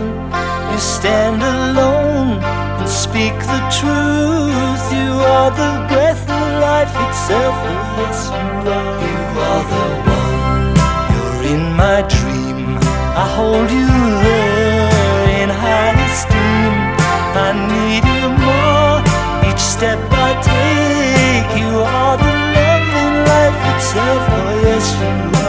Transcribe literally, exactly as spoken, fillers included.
You stand alone and speak the truth. You are the breath of life itself. Oh yes, you are. You are the one. You're in my dream. I hold you there in high esteem. I need you more each step I take. You are the love in life itself. Oh yes, you are.